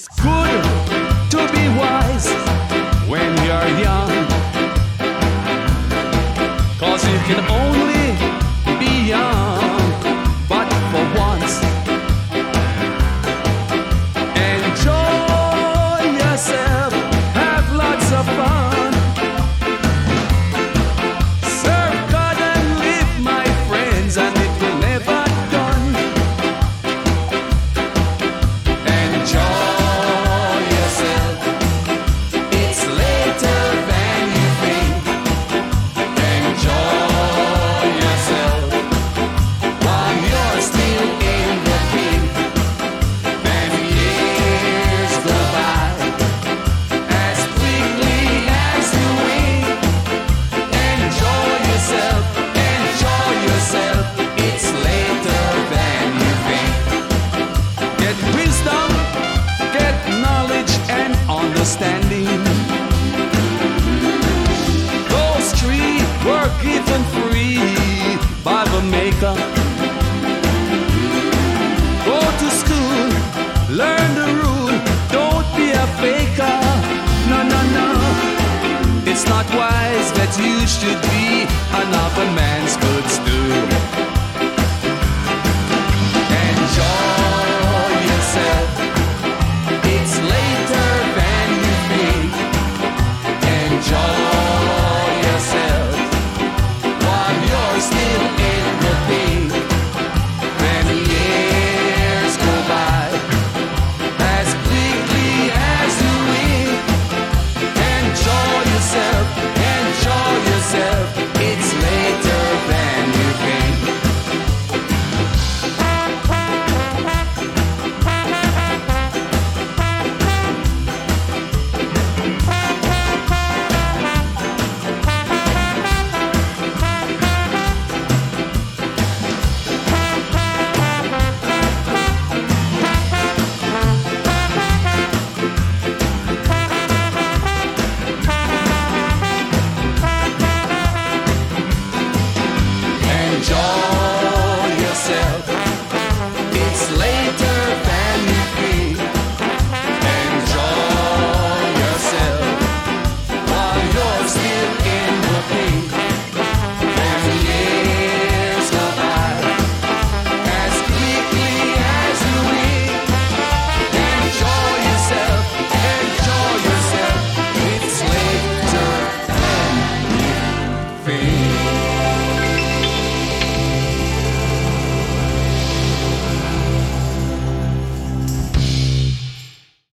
It's good to be wise when you're young, 'cause you can only be young but for once. Enjoy yourself, have lots of fun, serve God and live, my friends, and it will never done. Enjoy yourself, it's later than you think. Enjoy yourself while you're still in the pink. Then years go by as quickly as you wink. Enjoy yourself, it's later than you think. Get wisdom, get knowledge and understanding. Those three were given free by the Maker. Go to school, learn the rule, don't be a faker. No, no, no. It's not wise that you should be another man's good stool.